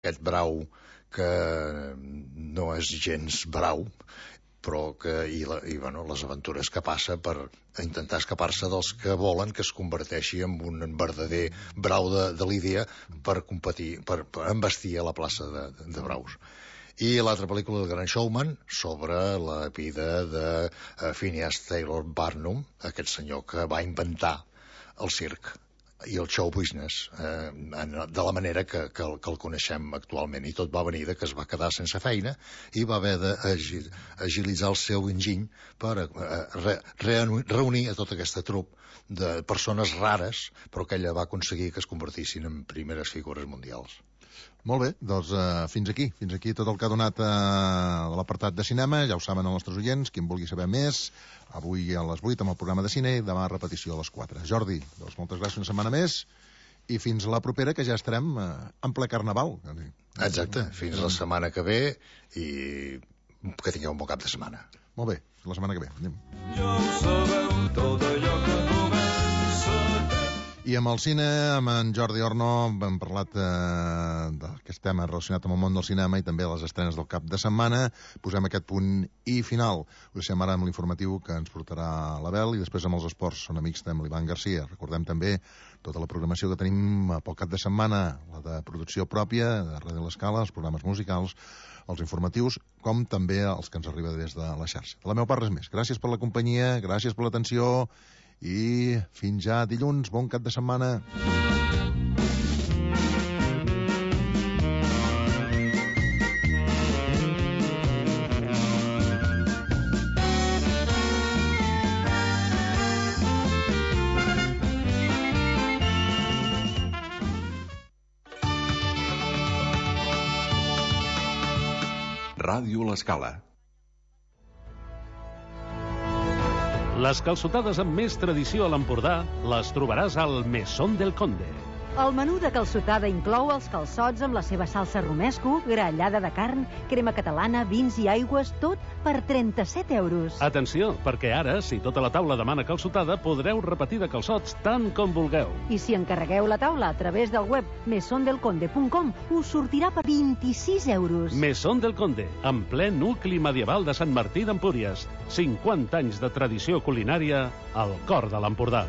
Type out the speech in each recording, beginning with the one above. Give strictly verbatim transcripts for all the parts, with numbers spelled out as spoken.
aquest brau que no és gens brau, però que, i, la, i bueno, les aventures que passa per intentar escapar-se dels que volen que es converteixi en un verdader brau de, de Lídia per competir, per, per embestir a la plaça de, de, de braus. I l'altra pel·lícula, El Gran Showman, sobre la vida de uh, Phineas Taylor Barnum, aquest senyor que va inventar el circ i el show business eh, de la manera que, que, el, que el coneixem actualment, i tot va venir de que es va quedar sense feina i va haver d'agilitzar el seu enginy per eh, re, reunir a tota aquesta trup de persones rares, però que ella va aconseguir que es convertissin en primeres figures mundials. Molt bé, doncs uh, fins aquí, fins aquí tot el que ha donat uh, l'apartat de cinema. Ja ho saben els nostres oients, qui en vulgui saber més, avui a les vuit amb el programa de cine i demà repetició a les quatre. Jordi, doncs moltes gràcies, una setmana més, i fins la propera, que ja estarem uh, en ple carnaval. Exacte, fins la setmana que ve, i que tingueu un bon cap de setmana. Molt bé, la setmana que ve. Anem. Ja ho sabeu, tot allò que comença. I amb el cine, amb en Jordi Orno, hem parlat eh, d'aquest tema relacionat amb el món del cinema i també les estrenes del cap de setmana. Posem aquest punt i final. Ho deixem ara amb l'informatiu que ens portarà l'Abel, i després amb els esports són amics amb l'Ivan Garcia. Recordem també tota la programació que tenim pel cap de setmana, la de producció pròpia, de Ràdio l'Escala, els programes musicals, els informatius, com també els que ens arriba des de la xarxa. De la meva part, res més. Gràcies per la companyia, gràcies per l'atenció, i fins ja dilluns, bon cap de setmana. Ràdio l'Escala. Les calçotades amb més tradició a l'Empordà les trobaràs al Mesón del Conde. El menú de calçotada inclou els calçots amb la seva salsa romesco, grallada de carn, crema catalana, vins i aigües, tot per trenta-set euros. Atenció, perquè ara, si tota la taula demana calçotada, podreu repetir de calçots tant com vulgueu. I si encarregueu la taula a través del web mesón del conde punt com, us sortirà per vint-i-sis euros. Mesón del Conde, en ple nucli medieval de Sant Martí d'Empúries. cinquanta anys de tradició culinària al cor de l'Empordà.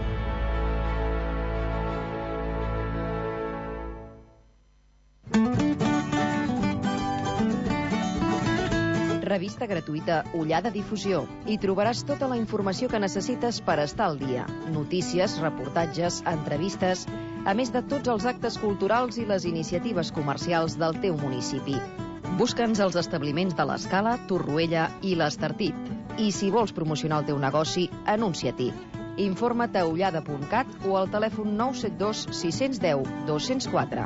Revista gratuïta Ullada Difusió. Hi trobaràs tota la informació que necessites per estar al dia. Notícies, reportatges, entrevistes, a més de tots els actes culturals i les iniciatives comercials del teu municipi. Busca'ns als establiments de l'Escala, Torroella i l'Estartit. I si vols promocionar el teu negoci, anuncia-t'hi. Informa't a ullada punt cat o al telèfon nou set dos sis un zero dos zero quatre.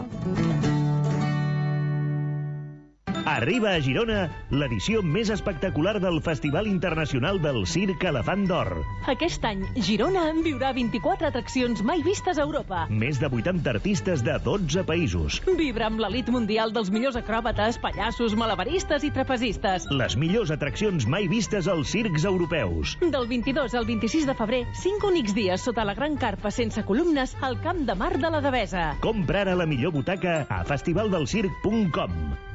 Arriba a Girona l'edició més espectacular del Festival Internacional del Circ Elefant d'Or. Aquest any, Girona en viurà vint-i-quatre atraccions mai vistes a Europa. Més de vuitanta artistes de dotze països. Vibra amb l'elit mundial dels millors acròbates, pallassos, malabaristes i trapezistes. Les millors atraccions mai vistes als circs europeus. Del vint-i-dos al vint-i-sis de febrer, cinc únics dies sota la gran carpa sense columnes al Camp de Mar de la Devesa. Compra ara la millor butaca a festivaldelcirc punt com.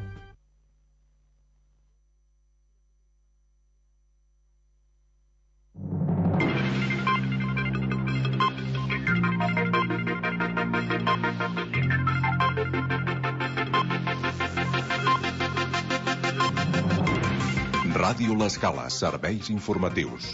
Ràdio l'Escala, serveis informatius.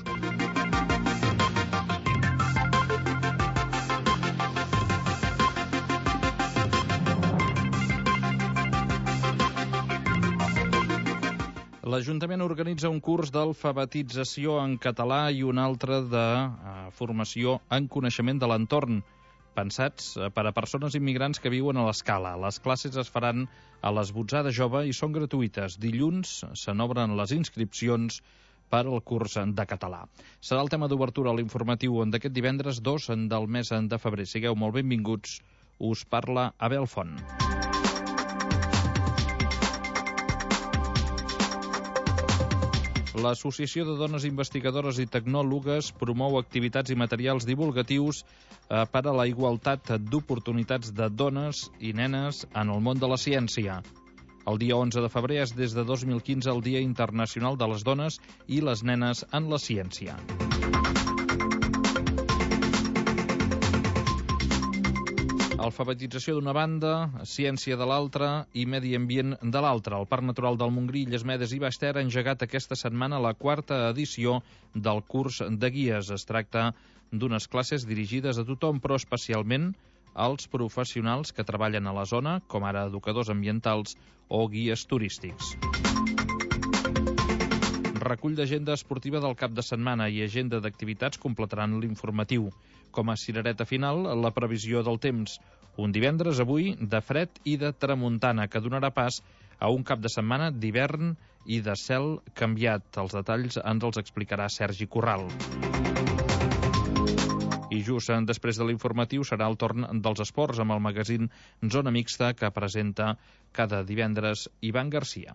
L'Ajuntament organitza un curs d'alfabetització en català i un altre de eh, formació en coneixement de l'entorn, pensats per a persones immigrants que viuen a l'Escala. Les classes es faran a l'Esbotzada Jove i són gratuïtes. Dilluns se n'obren les inscripcions per al curs de català. Serà el tema d'obertura a l'informatiu d'aquest divendres dos del mes de febrer. Sigueu molt benvinguts. Us parla Abel Font. L'Associació de Dones Investigadores i Tecnòlogues promou activitats i materials divulgatius eh, per a la igualtat d'oportunitats de dones i nenes en el món de la ciència. El dia onze de febrer és des de dos mil quinze el Dia Internacional de les Dones i les Nenes en la Ciència. Alfabetització d'una banda, ciència de l'altra i medi ambient de l'altra. El Parc Natural del Montgrí, Illes Medes i Baix Ter ha engegat aquesta setmana la quarta edició del curs de guies. Es tracta d'unes classes dirigides a tothom, però especialment als professionals que treballen a la zona, com ara educadors ambientals o guies turístics. Recull d'agenda esportiva del cap de setmana i agenda d'activitats completaran l'informatiu. Com a cirereta final, la previsió del temps. Un divendres, avui, de fred i de tramuntana, que donarà pas a un cap de setmana d'hivern i de cel canviat. Els detalls ens els explicarà Sergi Corral. I just després de l'informatiu serà el torn dels esports amb el magazín Zona Mixta que presenta cada divendres Ivan Garcia.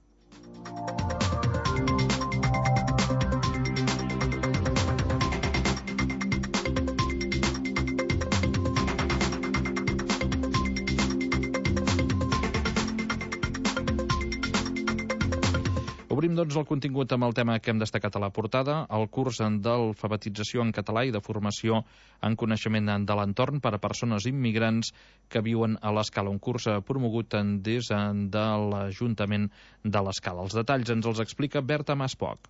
Obrim, doncs, el contingut amb el tema que hem destacat a la portada, el curs d'alfabetització en català i de formació en coneixement de l'entorn per a persones immigrants que viuen a l'Escala, un curs promogut des de l'Ajuntament de l'Escala. Els detalls ens els explica Berta Maspoch.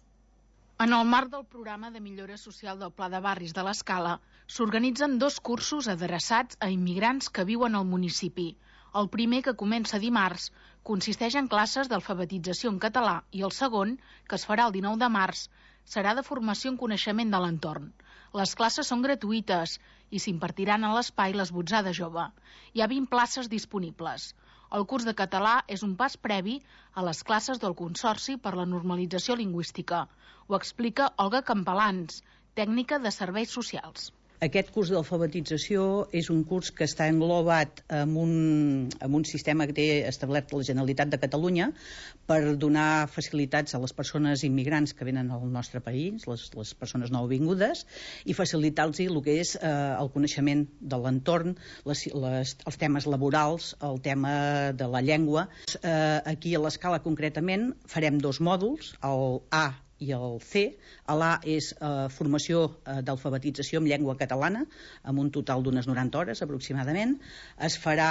En el marc del programa de millora social del Pla de Barris de l'Escala, s'organitzen dos cursos adreçats a immigrants que viuen al municipi. El primer, que comença dimarts, consisteix en classes d'alfabetització en català i el segon, que es farà el dinou de març, serà de formació en coneixement de l'entorn. Les classes són gratuïtes i s'impartiran a l'espai Les Botzades Jove. Hi ha vint places disponibles. El curs de català és un pas previ a les classes del Consorci per la Normalització Lingüística. Ho explica Olga Campalans, tècnica de serveis socials. Aquest curs d'alfabetització és un curs que està englobat en un, en un sistema que té establert la Generalitat de Catalunya per donar facilitats a les persones immigrants que venen al nostre país, les, les persones nouvingudes, i facilitar-los el que és eh, el coneixement de l'entorn, les, les, els temes laborals, el tema de la llengua. Eh, aquí a l'Escala concretament farem dos mòduls, el A i el C. L'A és eh, formació eh, d'alfabetització en llengua catalana, amb un total d'unes noranta hores aproximadament. Es farà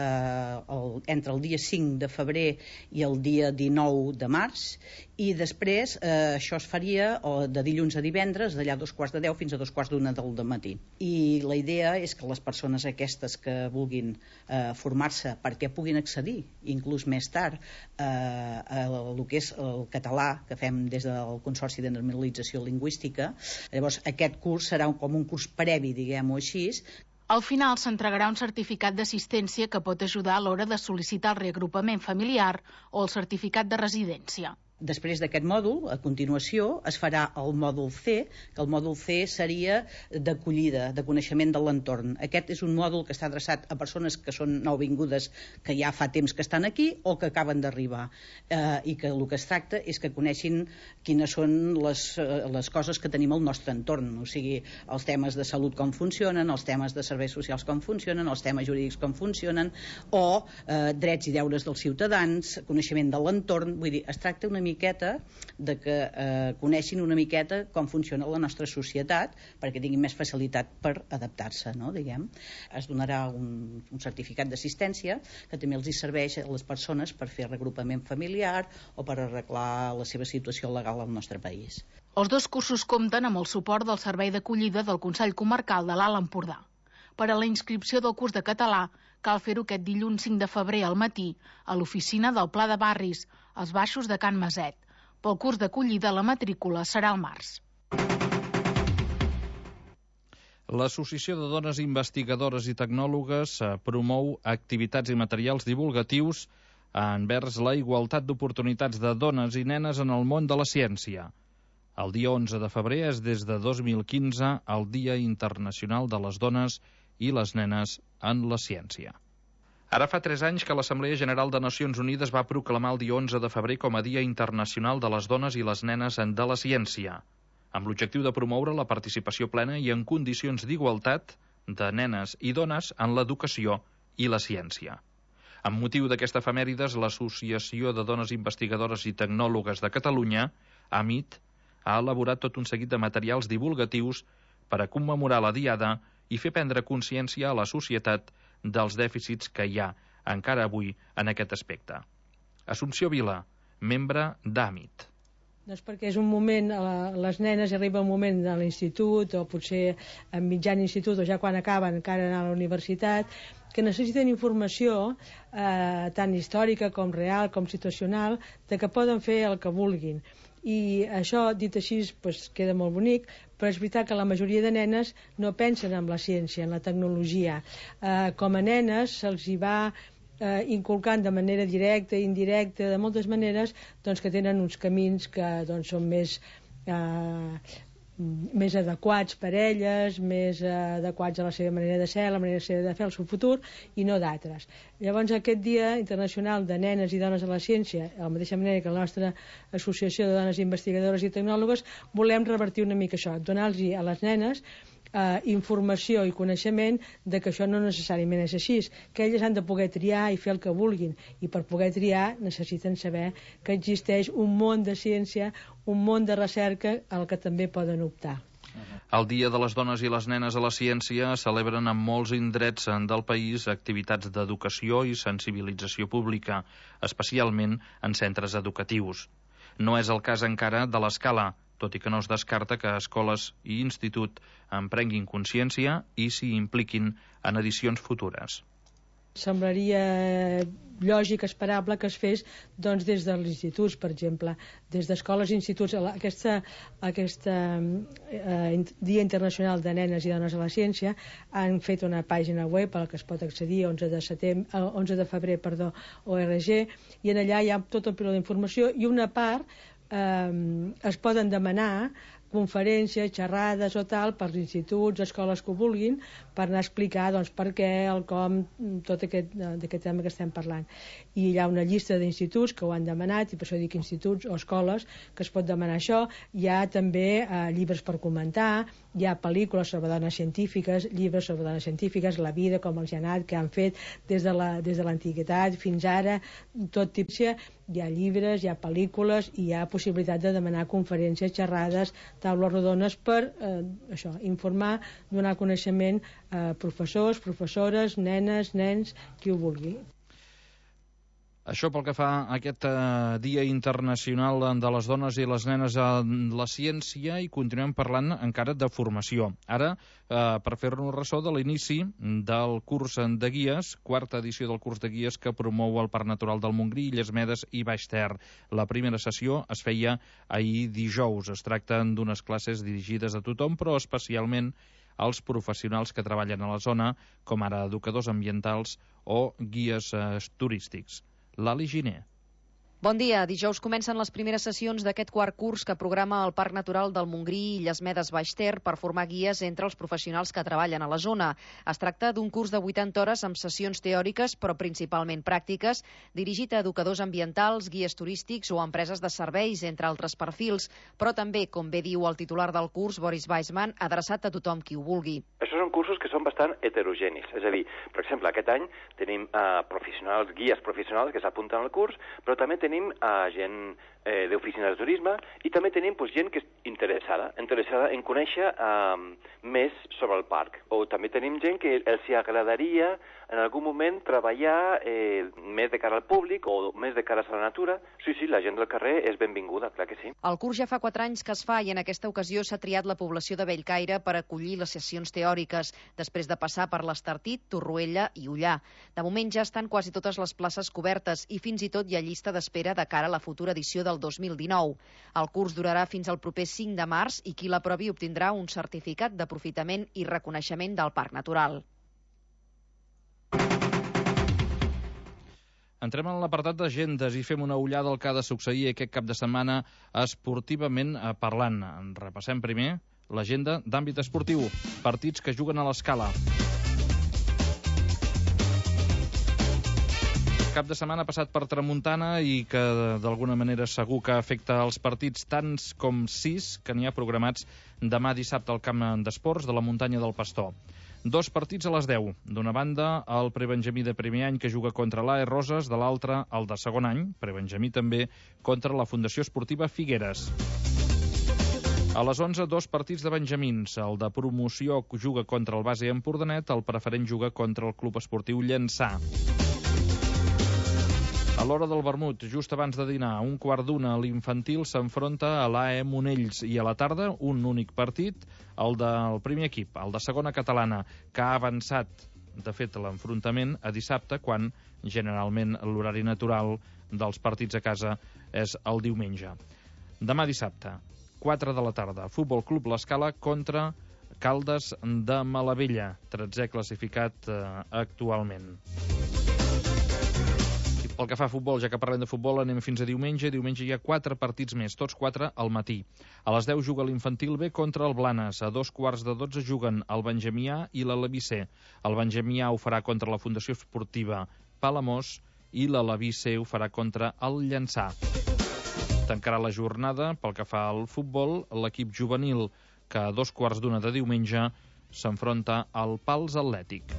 eh, el, entre el dia cinc de febrer i el dia dinou de març, i després eh, això es faria o, de dilluns a divendres, d'allà dos quarts de deu fins a dos quarts d'una del matí. I la idea és que les persones aquestes que vulguin eh, formar-se perquè puguin accedir, inclús més tard, eh, a el que és el català que fem des del Consorci de Normalització Lingüística. Llavors, aquest curs serà com un curs previ, diguem-ho així. Al final s'entregarà un certificat d'assistència que pot ajudar a l'hora de sol·licitar el reagrupament familiar o el certificat de residència. Després d'aquest mòdul, a continuació, es farà el mòdul C, que el mòdul C seria d'acollida, de coneixement de l'entorn. Aquest és un mòdul que està adreçat a persones que són nouvingudes, que ja fa temps que estan aquí o que acaben d'arribar, eh, i que el que es tracta és que coneixin quines són les, eh, les coses que tenim al nostre entorn, o sigui, els temes de salut com funcionen, els temes de serveis socials com funcionen, els temes jurídics com funcionen, o eh, drets i deures dels ciutadans, coneixement de l'entorn. Vull dir, es tracta una mica miqueta de que eh, coneixin una miqueta com funciona la nostra societat perquè tinguin més facilitat per adaptar-se, no, diguem. Es donarà un, un certificat d'assistència que també els hi serveix a les persones per fer regrupament familiar o per arreglar la seva situació legal al nostre país. Els dos cursos compten amb el suport del Servei d'Acollida del Consell Comarcal de l'Alt Empordà. Per a la inscripció del curs de català cal fer-ho aquest dilluns cinc de febrer al matí a l'oficina del Pla de Barris, als baixos de Can Maset. Pel curs d'acollida la matrícula serà al març. L'Associació de Dones Investigadores i Tecnòlogues promou activitats i materials divulgatius envers la igualtat d'oportunitats de dones i nenes en el món de la ciència. El dia onze de febrer és des de dos mil quinze el Dia Internacional de les Dones i les Nenes en la Ciència. Ara fa tres anys que l'Assemblea General de Nacions Unides va proclamar el dia onze de febrer com a Dia Internacional de les Dones i les Nenes de la Ciència, amb l'objectiu de promoure la participació plena i en condicions d'igualtat de nenes i dones en l'educació i la ciència. Amb motiu d'aquesta efemèrides, l'Associació de Dones Investigadores i Tecnòlogues de Catalunya, AMIT, ha elaborat tot un seguit de materials divulgatius per a commemorar la Diada i fer prendre consciència a la societat dels dèficits que hi ha encara avui en aquest aspecte. Assumpció Vila, membre d'AMIT. Doncs perquè és un moment, les nenes arriba un moment a l'institut o potser en mitjan institut o ja quan acaben encara anar a la universitat, que necessiten informació eh, tant històrica com real com situacional de que poden fer el que vulguin. I això, dit així, pues, queda molt bonic, però és veritat que la majoria de nenes no pensen en la ciència, en la tecnologia. Eh, com a nenes se'ls hi va eh, inculcant de manera directa i indirecta, de moltes maneres, doncs, que tenen uns camins que doncs, són més... Eh, més adequats per elles, més adequats a la seva manera de ser, a la manera de fer el seu futur, i no d'altres. Llavors, aquest Dia Internacional de Nenes i Dones a la Ciència, de la mateixa manera que la nostra Associació de Dones Investigadores i Tecnòlogues, volem revertir una mica això, donar-los a les nenes eh, informació i coneixement de que això no necessàriament és així, que elles han de poder triar i fer el que vulguin, i per poder triar necessiten saber que existeix un món de ciència, un món de recerca al que també poden optar. El Dia de les Dones i les Nenes a la Ciència celebren en molts indrets del país activitats d'educació i sensibilització pública, especialment en centres educatius. No és el cas encara de l'Escala, tot i que no es descarta que escoles i institut en prenguin consciència i s'hi impliquin en edicions futures. Semblaria lògic, esperable, que es fes doncs, des dels instituts, per exemple, des d'escoles i instituts. Aquesta, aquesta eh, Dia Internacional de Nenes i Dones a la Ciència han fet una pàgina web a la que es pot accedir, onze de, setembre, onze de febrer, perdó, O R G, i en allà hi ha tot el piló d'informació i una part eh, es poden demanar conferències, xerrades o tal pels instituts, escoles que ho vulguin, per anar a explicar doncs, per què, el com, tot aquest, d'aquest tema que estem parlant. I hi ha una llista d'instituts que ho han demanat, i per això dic instituts o escoles, que es pot demanar això. Hi ha també eh, llibres per comentar, hi ha pel·lícules sobre dones científiques, llibres sobre dones científiques, la vida, com els hi ha anat, que han fet des de la, des de l'antiguitat fins ara, tot tipus. Hi ha llibres, hi ha pel·lícules i hi ha possibilitat de demanar conferències, xerrades, taules rodones per eh, això, informar, donar coneixement a professors, professores, nenes, nens, qui ho vulgui. Això pel que fa a aquest eh, Dia Internacional de les Dones i les Nenes a la Ciència, i continuem parlant encara de formació. Ara, eh, per fer-nos ressò de l'inici del curs de guies, quarta edició del curs de guies que promou el Parc Natural del Montgrí, Illes Medes i Baix Ter. La primera sessió es feia ahir dijous. Es tracta d'unes classes dirigides a tothom, però especialment als professionals que treballen a la zona, com ara educadors ambientals o guies eh, turístics. Lali Giner. Bon dia. Dijous comencen les primeres sessions d'aquest quart curs que programa el Parc Natural del Montgrí i Illes Medes Baix Ter per formar guies entre els professionals que treballen a la zona. Es tracta d'un curs de vuitanta hores amb sessions teòriques, però principalment pràctiques, dirigit a educadors ambientals, guies turístics o empreses de serveis, entre altres perfils, però també, com bé diu el titular del curs, Boris Weissman, adreçat a tothom qui ho vulgui. Això són cursos que són bastant heterogenis, és a dir, per exemple, aquest any tenim eh, professionals, guies professionals que s'apunten al curs, però també tenim tenim uh, gent eh, d'oficines de turisme i també tenim pues, gent que és interessada, interessada en conèixer uh, més sobre el parc. O també tenim gent que els agradaria en algun moment treballar eh, més de cara al públic o més de cara a la natura. Sí, sí, la gent del carrer és benvinguda, clar que sí. El curs ja fa quatre anys que es fa i en aquesta ocasió s'ha triat la població de Bellcaire per acollir les sessions teòriques, després de passar per l'Estartit, Torroella i Ullà. De moment ja estan quasi totes les places cobertes i fins i tot hi ha llista d'espera de cara a la futura edició del dos mil dinou. El curs durarà fins al proper cinc de març i qui l'aprovi obtindrà un certificat d'aprofitament i reconeixement del Parc Natural. Entrem en l'apartat d'agendes i fem una ullada al que ha de succeir aquest cap de setmana esportivament parlant. En repassem primer l'agenda d'àmbit esportiu. Partits que juguen a l'Escala. Cap de setmana passat per tramuntana i que d'alguna manera segur que afecta els partits tants com sis que n'hi ha programats demà dissabte al camp d'esports de la muntanya del Pastor. Dos partits a les deu. D'una banda, el prebenjamí de primer any que juga contra l'A E Roses, de l'altra, el de segon any, prebenjamí també, contra la Fundació Esportiva Figueres. A les onze, dos partits de benjamins. El de promoció juga contra el Base Empordanet, el preferent juga contra el Club Esportiu Llançà. A l'hora del vermut, just abans de dinar, un quart d'una, l'infantil s'enfronta a l'A E Monells i a la tarda un únic partit, el del primer equip, el de segona catalana, que ha avançat, de fet, l'enfrontament a dissabte, quan generalment l'horari natural dels partits a casa és el diumenge. Demà dissabte, quatre de la tarda, Futbol Club L'Escala contra Caldes de Malavella, tretzè classificat eh, actualment. Pel que fa a futbol, ja que parlem de futbol, anem fins a diumenge. Diumenge hi ha quatre partits més, tots quatre al matí. A les deu juga l'infantil B contra el Blanes. A dos quarts de dotze juguen el Benjamí A i l'Aleví C. El Benjamí A ho farà contra la Fundació Esportiva Palamós i l'Aleví C ho farà contra el Llançà. Tancarà la jornada, pel que fa al futbol, l'equip juvenil, que a dos quarts d'una de diumenge s'enfronta al Pals Atlètic.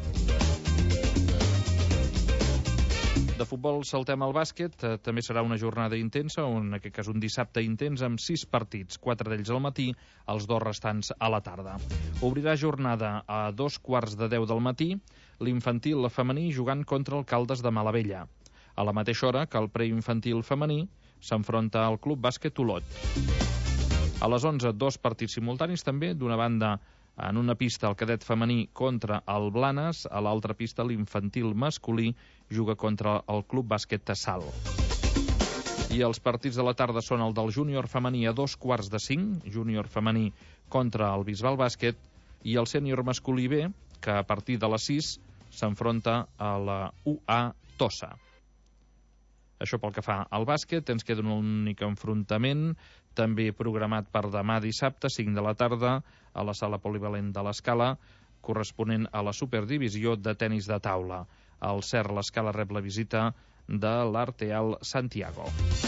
De futbol saltem al bàsquet, eh, també serà una jornada intensa, o en aquest cas un dissabte intens, amb sis partits, quatre d'ells al matí, els dos restants a la tarda. Obrirà jornada a dos quarts de deu del matí, l'infantil femení jugant contra el Caldes de Malavella. A la mateixa hora que el preinfantil femení s'enfronta al Club Bàsquet Olot. A les onze, dos partits simultanis també, d'una banda en una pista el cadet femení contra el Blanes, a l'altra pista l'infantil masculí juga contra el Club Bàsquet Tassal. I els partits de la tarda són el del júnior femení a dos quarts de cinc, júnior femení contra el Bisbal Bàsquet, i el sènior masculí B, que a partir de les sis s'enfronta a la U A Tossa. Això pel que fa al bàsquet, ens queda un únic enfrontament, també programat per demà dissabte, cinc de la tarda, a la sala polivalent de l'Escala, corresponent a la Superdivisió de tenis de taula. El C E R l'Escala rep la visita de l'Arteal Santiago.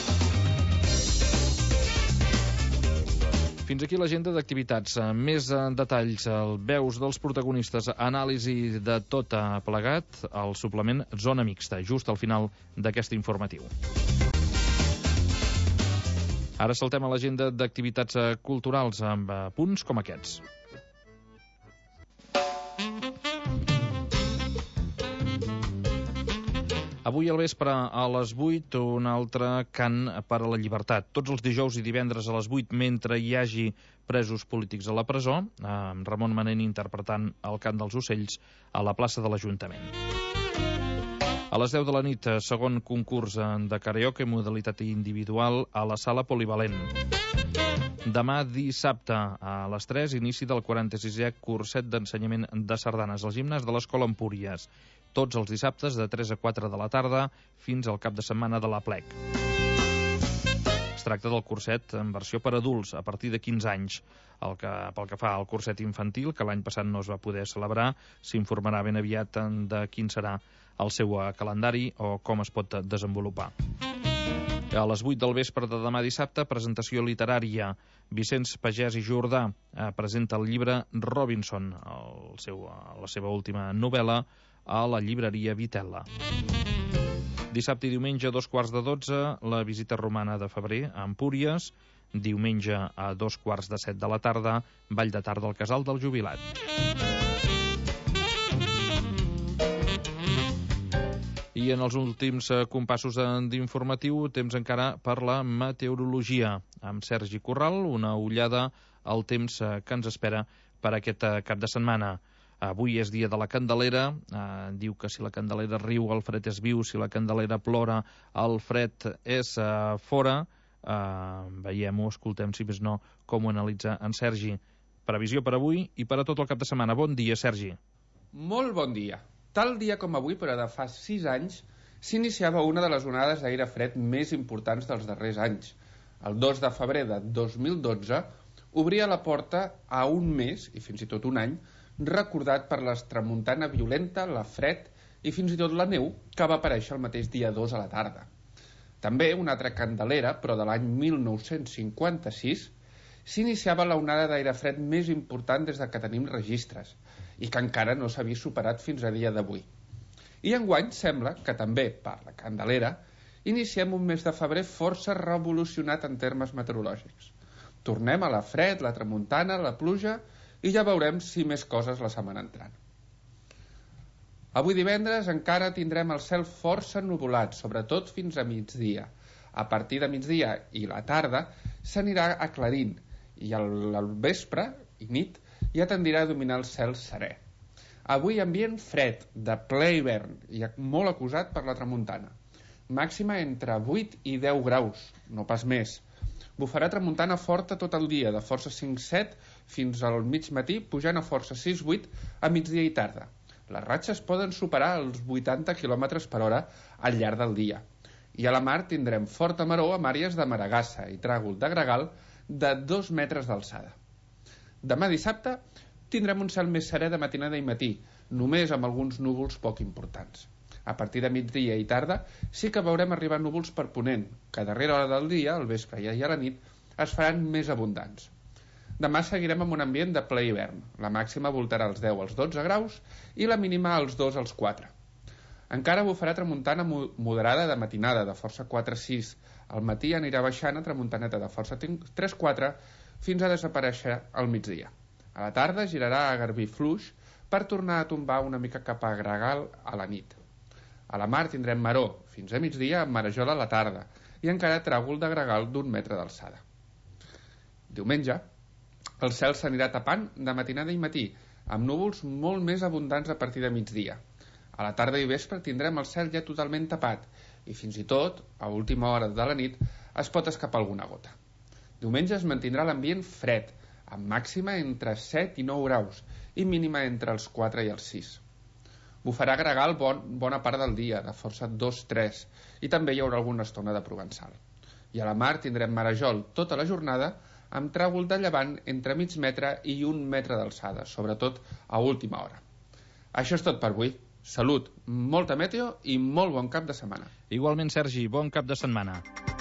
Fins aquí l'agenda d'activitats. Més detalls, el veus dels protagonistes, anàlisi de tot plegat, el suplement Zona Mixta, just al final d'aquest informatiu. Ara saltem a l'agenda d'activitats culturals amb punts com aquests. Avui al vespre a les vuit, un altre cant per a la llibertat. Tots els dijous i divendres a les vuit, mentre hi hagi presos polítics a la presó, amb Ramon Manent interpretant el cant dels ocells a la plaça de l'Ajuntament. A les deu de la nit, segon concurs de karaoke, modalitat individual, a la sala polivalent. Demà dissabte, a les tres, inici del quaranta-sisè curset d'ensenyament de sardanes al gimnàs de l'Escola Empúries. Tots els dissabtes de tres a quatre de la tarda fins al cap de setmana de l'Aplec. Es tracta del curset en versió per adults, a partir de quinze anys. El que, pel que fa al curset infantil, que l'any passat no es va poder celebrar, s'informarà ben aviat de quin serà el seu calendari o com es pot desenvolupar. A les vuit del vespre de demà dissabte, presentació literària. Vicenç Pagès i Jordà eh, presenta el llibre Robinson, el seu, la seva última novel·la, a la llibreria Vitella. Dissabte i diumenge a dos quarts de dotze, la visita romana de febrer a Empúries. Diumenge a dos quarts de set de la tarda, ball de tarda al Casal del Jubilat. I en els últims compassos d'informatiu, temps encara per la meteorologia. Amb Sergi Corral, una ullada al temps que ens espera per aquest cap de setmana. Avui és dia de la Candelera, eh, diu que si la Candelera riu el fred és viu, si la Candelera plora el fred és eh, fora. Eh, veiem-ho, escoltem, si més no, com ho analitza en Sergi. Previsió per avui i per a tot el cap de setmana. Bon dia, Sergi. Molt bon dia. Tal dia com avui, però de fa sis anys, s'iniciava una de les onades d'aire fred més importants dels darrers anys. El dos de febrer de dos mil dotze obria la porta a un mes, i fins i tot un any, recordat per l'extramuntana violenta, la fred i fins i tot la neu, que va aparèixer el mateix dia dos a la tarda. També una altra candelera, però de l'any mil nou-cents cinquanta-sis, s'iniciava l'onada d'aire fred més important des que tenim registres i que encara no s'ha vist superat fins a dia d'avui. I enguany sembla que també, per la candelera, iniciem un mes de febrer força revolucionat en termes meteorològics. Tornem a la fred, la tramuntana, la pluja, i ja veurem si més coses la setmana entrant. Avui divendres encara tindrem el cel força ennuvolat, sobretot fins a migdia. A partir de migdia i la tarda s'anirà aclarint i al, al vespre i nit ja tendirà a dominar el cel serè. Avui ambient fred, de ple hivern i molt acusat per la tramuntana. Màxima entre vuit i deu graus, no pas més. Bufarà tramuntana forta tot el dia, de força cinc set fins al mig matí, pujant a força sis vuit a migdia i tarda. Les ratxes poden superar els vuitanta quilòmetres per hora al llarg del dia. I a la mar tindrem forta maror amb àrees de maragassa i tràgol de gregal de dos metres d'alçada. Demà dissabte tindrem un cel més serè de matinada i matí, només amb alguns núvols poc importants. A partir de migdia i tarda sí que veurem arribar núvols per ponent, que a darrera hora del dia, al vespre i a la nit, es faran més abundants. Demà seguirem amb un ambient de ple hivern. La màxima voltarà als deu als dotze graus i la mínima als dos als quatre. Encara bufarà tramuntana moderada de matinada, de força quatre sis. Al matí anirà baixant a tramuntaneta de força tres quatre fins a desaparèixer al migdia. A la tarda girarà a garbí fluix per tornar a tombar una mica cap a gregal a la nit. A la mar tindrem maror, fins a migdia amb marejol a la tarda, i encara tràgol de gregal d'un metre d'alçada. Diumenge, el cel s'anirà tapant de matinada i matí, amb núvols molt més abundants a partir de migdia. A la tarda i vespre tindrem el cel ja totalment tapat, i fins i tot, a última hora de la nit, es pot escapar alguna gota. Diumenge es mantindrà l'ambient fred, amb màxima entre set i nou graus, i mínima entre els quatre i els sis. Bufarà gregal bon, bona part del dia, de força dos tres, i també hi haurà alguna estona de provençal. I a la mar tindrem marejol tota la jornada, amb tràgol de llevant entre mig metre i un metre d'alçada, sobretot a última hora. Això és tot per avui. Salut, molta meteo i molt bon cap de setmana. Igualment, Sergi, bon cap de setmana.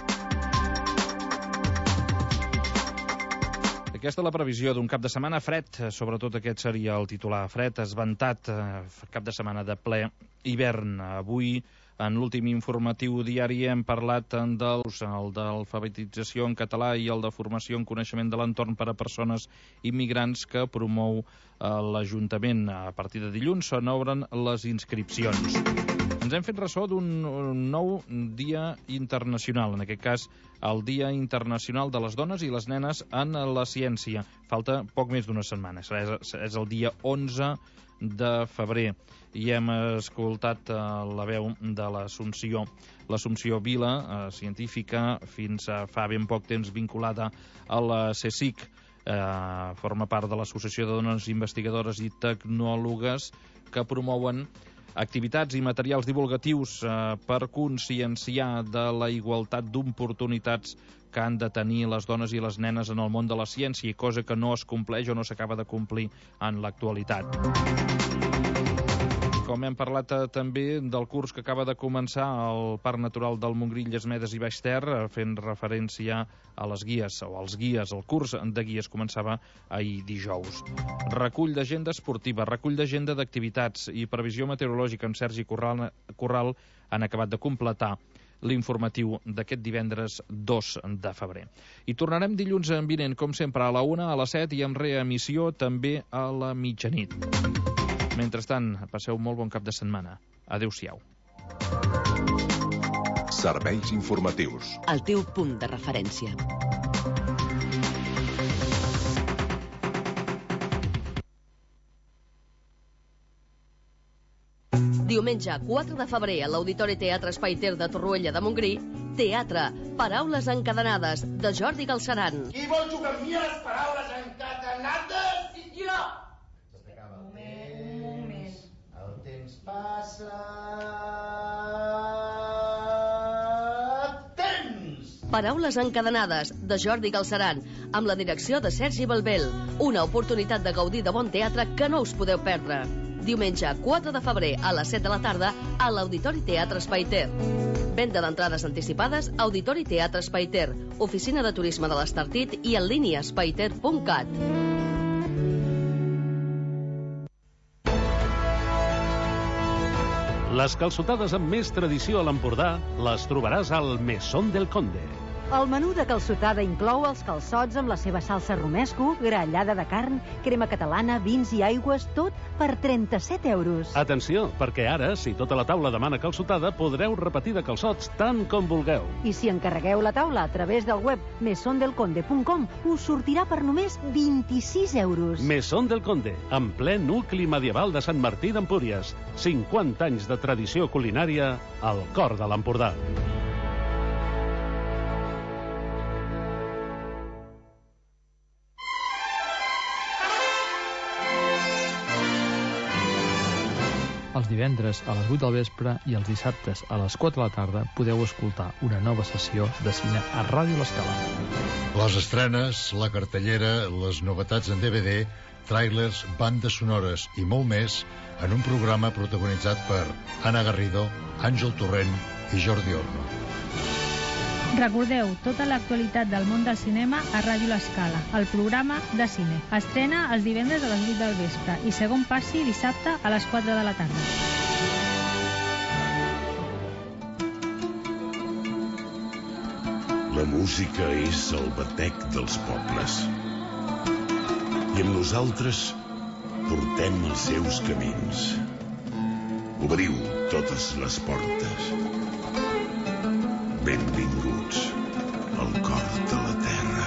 Aquesta és la previsió d'un cap de setmana fred, sobretot aquest seria el titular fred, esventat, cap de setmana de ple hivern. Avui, en l'últim informatiu diari, hem parlat dels, el d'alfabetització en català i el de formació en coneixement de l'entorn per a persones immigrants que promou l'Ajuntament. A partir de dilluns se n'obren les inscripcions. Ens hem fet ressò d'un nou dia internacional, en aquest cas el Dia Internacional de les Dones i les Nenes en la Ciència. Falta poc més d'una setmana, és el dia onze de febrer, i hem escoltat la veu de l'Assumpció, l'Assumpció Vila, científica, fins fa ben poc temps vinculada a la CSIC. Eh, forma part de l'Associació de Dones Investigadores i Tecnòlogues, que promouen activitats i materials divulgatius eh, per conscienciar de la igualtat d'oportunitats que han de tenir les dones i les nenes en el món de la ciència, cosa que no es compleix o no s'acaba de complir en l'actualitat. Com hem parlat eh, també del curs que acaba de començar al Parc Natural del Montgrí, Illes Medes i Baix Ter, eh, fent referència a les guies, o als guies. El curs de guies començava ahir dijous. Recull d'agenda esportiva, recull d'agenda d'activitats i previsió meteorològica en Sergi Corral, Corral han acabat de completar l'informatiu d'aquest divendres dos de febrer. I tornarem dilluns vinent, com sempre, a la una, a les set i amb reemissió també a la mitjanit. Mentrestant, passeu molt bon cap de setmana. Adéu-siau. Serveis informatius. El teu punt de referència. Diumenge, quatre de febrer, a l'Auditori Teatre Espai Ter de Torroella de Montgrí, Teatre, Paraules encadenades, de Jordi Galceran. Qui vol jugar amb mi a les paraules encadenades? Jo! Passa... temps! Paraules encadenades, de Jordi Galceran, amb la direcció de Sergi Balbel. Una oportunitat de gaudir de bon teatre que no us podeu perdre. Diumenge quatre de febrer a les set de la tarda a l'Auditori Teatre Espai Ter. Venda d'entrades anticipades Auditori Teatre Espai Ter, oficina de turisme de l'Estartit i en línia espaiter punt cat. Les calçotades amb més tradició a l'Empordà les trobaràs al Mesón del Conde. El menú de calçotada inclou els calçots amb la seva salsa romesco, grallada de carn, crema catalana, vins i aigües, tot per trenta-set euros. Atenció, perquè ara, si tota la taula demana calçotada, podreu repetir de calçots tant com vulgueu. I si encarregueu la taula a través del web mesón del conde punt com, us sortirà per només vint-i-sis euros. Mesón del Conde, en ple nucli medieval de Sant Martí d'Empúries. cinquanta anys de tradició culinària al cor de l'Empordà. Els divendres a les vuit del vespre i els dissabtes a les quatre de la tarda podeu escoltar una nova sessió de cine a Ràdio L'Escala. Les estrenes, la cartellera, les novetats en D V D, tràilers, bandes sonores i molt més en un programa protagonitzat per Anna Garrido, Àngel Torrent i Jordi Orno. Recordeu tota l'actualitat del món del cinema a Ràdio L'Escala, el programa de cine. Estrena els divendres a les vuit del vespre i segon passi dissabte a les quatre de la tarda. La música és el batec dels pobles. I amb nosaltres portem els seus camins. Obriu totes les portes. Benvinguts al cor de la terra.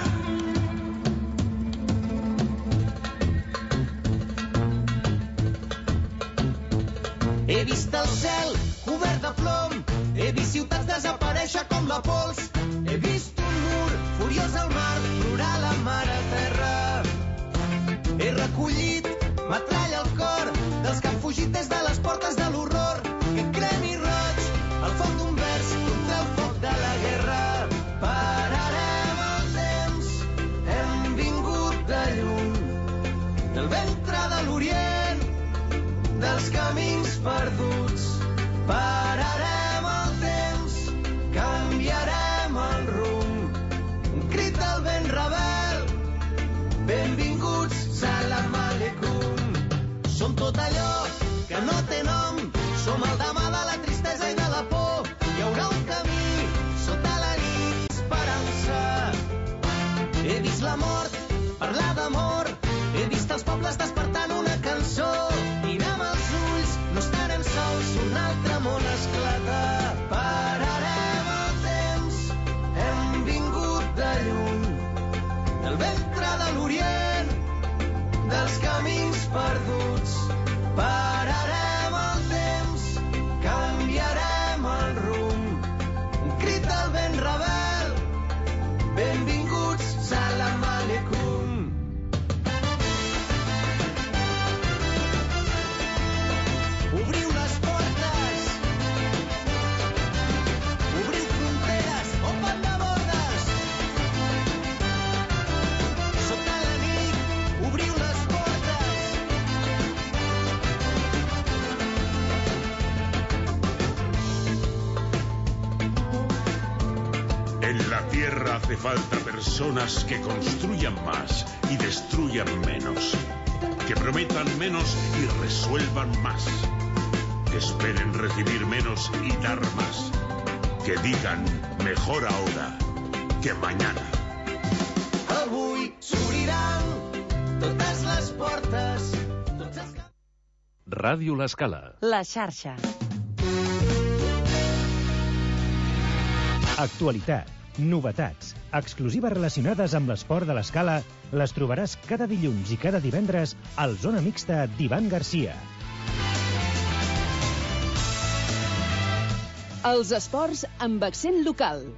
He vist el cel cobert de plom, he vist ciutats desaparèixer com la pols, he vist un mur furiós al mar, plorar la mare terra. He recollit metralla al cor dels que han fugit des de les portes de l'horror, que cremi roig al foc d'un vers contra el foc de la guerra. Pararem el temps, hem vingut de lluny, del ventre de l'Orient, dels camins perduts. Pararem el temps, canviarem el rumb, un crit del vent rebel, benvinguts, salam aleikum. Som tot allò que no té nom, som el demà de la tristesa i de la por. Hi haurà un camí sota la nit, esperança. He vist la mort, parlar d'amor, he vist els pobles despertant una cançó. Mirem els ulls, no estarem sols, un altre món esclata. Pararem el temps, hem vingut de lluny, del ventre de l'Orient, dels camins perduts. Pararem el temps, canviarem el rumb, un crit del vent rebel, benvinguts, salam aleikum. Obriu les portes, obriu fronteres, open the borders. Sota la nit, obriu les portes. En la tierra hace falta personas que construyan más y destruyan menos, que prometan menos y resuelvan más, que esperen recibir menos y dar más, que digan mejor ahora que mañana. Avui s'obriran totes les portes, tots els... Ràdio L'Escala. La xarxa. Actualitat, novetats, exclusives relacionades amb l'esport de l'Escala les trobaràs cada dilluns i cada divendres al Zona Mixta d'Ivan Garcia. Els esports amb accent local.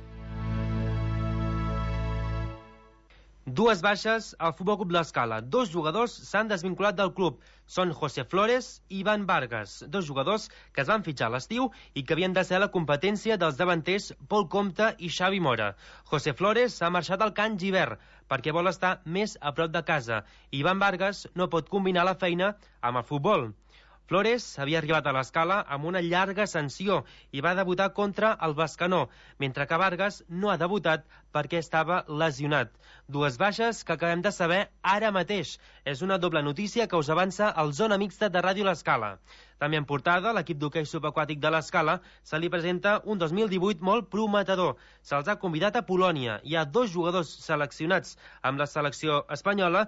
Dues baixes al Futbol Club L'Escala. Dos jugadors s'han desvinculat del club. Són José Flores i Ivan Vargas, dos jugadors que es van fitxar a l'estiu i que havien de ser la competència dels davanters Pol Compte i Xavi Mora. José Flores s'ha marxat al Can Givert perquè vol estar més a prop de casa. I Ivan Vargas no pot combinar la feina amb el futbol. Flores havia arribat a l'Escala amb una llarga sanció i va debutar contra el Bescanó, mentre que Vargas no ha debutat perquè estava lesionat. Dues baixes que acabem de saber ara mateix. És una doble notícia que us avança el Zona Mixta de Ràdio L'Escala. També en portada, l'equip d'hoquei subaquàtic de l'Escala se li presenta un dos mil divuit molt prometedor. Se'ls ha convidat a Polònia. Hi ha dos jugadors seleccionats amb la selecció espanyola